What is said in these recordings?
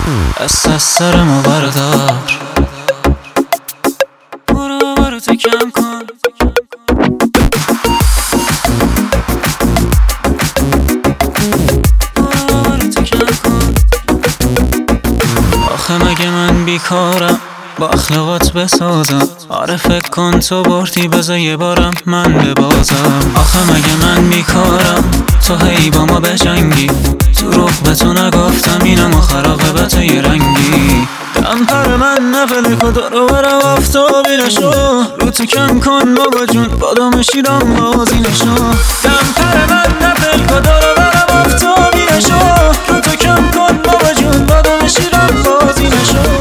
دست از سر ما بردار، برو تو کم کن. برو تو کم کن. آخه مگه من بیکارم با اخلاقات بسازم؟ آره فکر کن تو بردی بذار یه بارم من ببازم. آخه مگه من بیکارم تو هی با ما بجنگی؟ تو رخ به تو نگفتم اینم آخر به تو یه رنگی. دم پر من نفلک و دارو برم آفتابی نشو، رو تو کم کن بابا جون بادام شیرم بازی نشو. دم پر من نفلک و دارو برم آفتابی نشو، رو تو کم کن بابا جون بادام شیرم بازی نشو.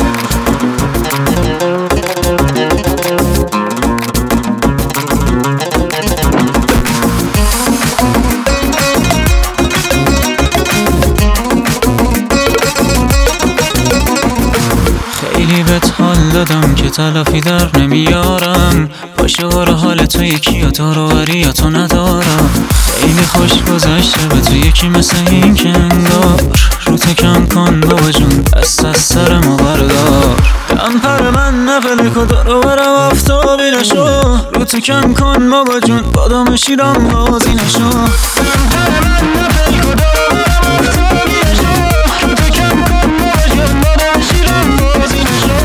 خیلی بهت حال دادم که تلافی در نمیارم، باشه واره حال تو یکی یا داروری یا تو ندارم. خیلی خوش گذشته به تو یکی مثل این که انگار، رو تو کم کن بابا جون دست از سر ما بردار. دم پر من نفلک و دارو برم آفتابی نشو، رو تو کم کن بابا جون بادام شیرم بازی نشو. دم پر من نفلک و دارو برم آفتابی نشو، رو تو کم کن بابا جون بادام شیرم بازی نشو.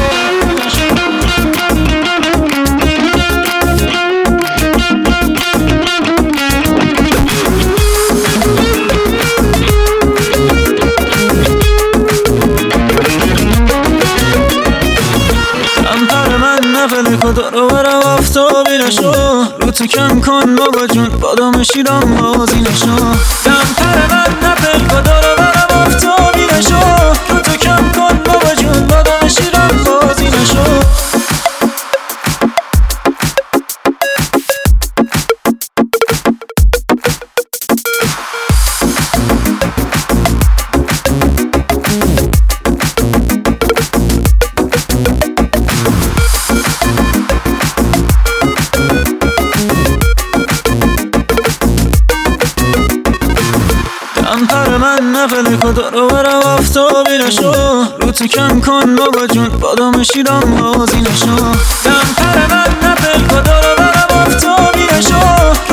نفلک و دارو برم آفتابی نشو، رو تو کم کن بابا جون بادام شیرم بازی نشو. دم پر من نفلک و دارو برم آفتابی نشو، رو تو کم کن بابا جون بادام شیرم بازی نشو. دم پر من نفلک و دارو برم آفتابی نشو، رو تو کم کن بابا جون بادام شیرم بازی نشو. دم پر من نفلک و دارو برم آفتابی نشو،